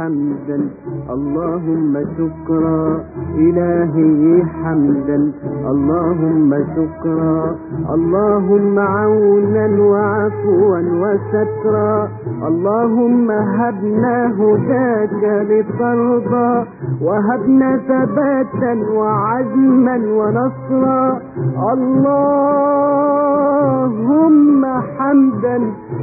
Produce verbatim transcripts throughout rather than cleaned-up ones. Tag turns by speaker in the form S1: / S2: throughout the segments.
S1: حمدا اللهم شكرا إلهي حمدا اللهم شكرا اللهم عونا وعفوا وسترا اللهم هبنا هداك لترضى وهبنا ثباتا وعزما ونصرا اللهم حمدا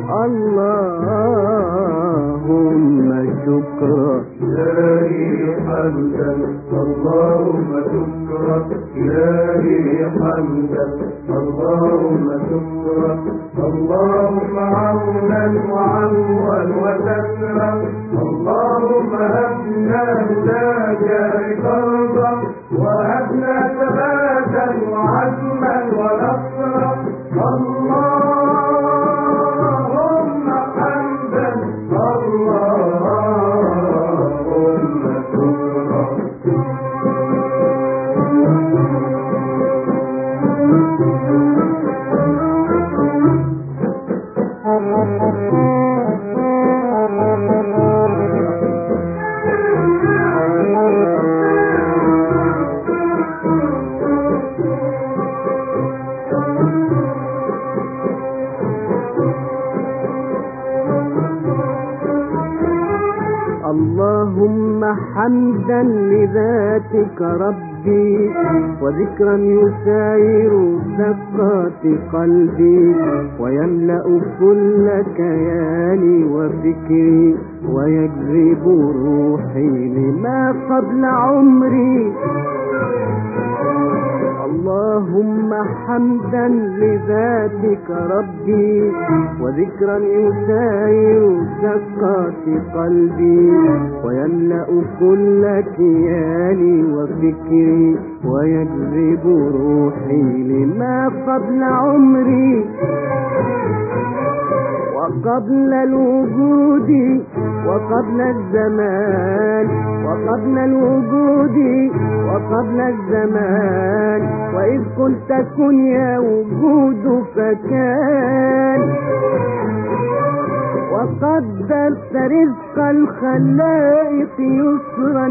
S1: اللهم شكرا
S2: إلهي حمدا اللهم شكرا إلهي حمدا اللهم شكرا اللهم عونا وعفوا وسترا اللهم هبنا هداك لترضى وهبنا ثباتا وعزما ونصرا اللهم حمدا اللهم شكرا
S1: اللهم حمدا لذاتك ربي وذكرا يساير دقات قلبي ويملأ كل كياني وفكري ويجذب روحي لما قبل عمري اللهم حمدا لذاتك ربي وذكرا يساير دقات قلبي ويملأ كل كياني وفكري ويجذب روحي لما قبل عمري وقبل الوجود وقبل الزمان وقبل الوجود وقبل الزمان وإذ قلت كن يا وجود فكان وقدرت رزق الخلائق يسرا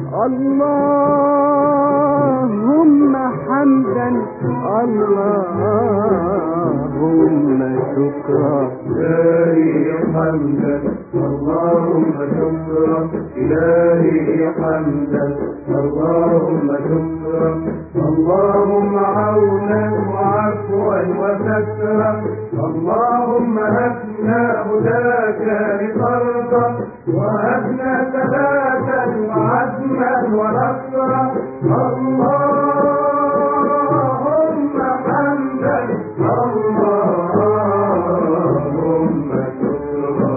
S1: اللهم حمدا اللهم شكرا
S2: إلهي حمدا اللهم شكرا إلهي حمدا اللهم شكرا اللهم عونا وعفوا وسترا اللهم هبنا هداك لترضى وهبنا ثباتا وعزما ونصرا اللهم حمدا اللهم شكرا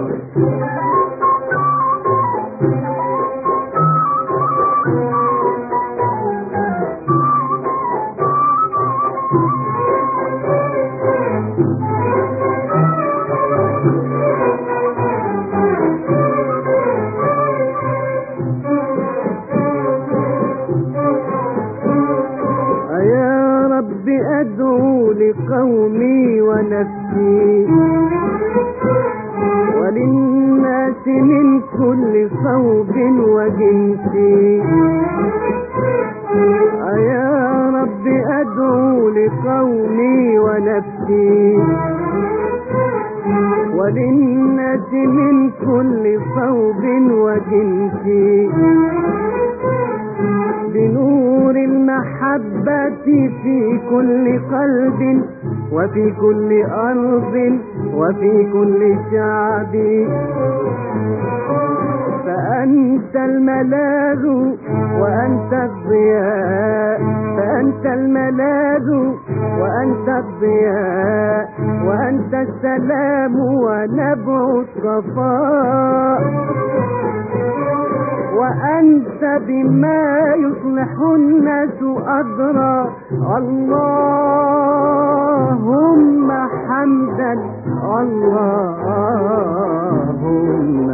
S1: أدعو لقومي ونفسي وللناس من كل صوب وجنسي يا رب أدعو لقومي ونفسي وللناس من كل صوب وجنسي بنور المحبة في كل قلب وفي كل أرض وفي كل شعب فأنت الملاذ وأنت الضياء فأنت الملاذ وأنت الضياء وأنت السلام ونبع الصفاء وأنت بما يصلح الناس أدرى اللهم حمدا اللهم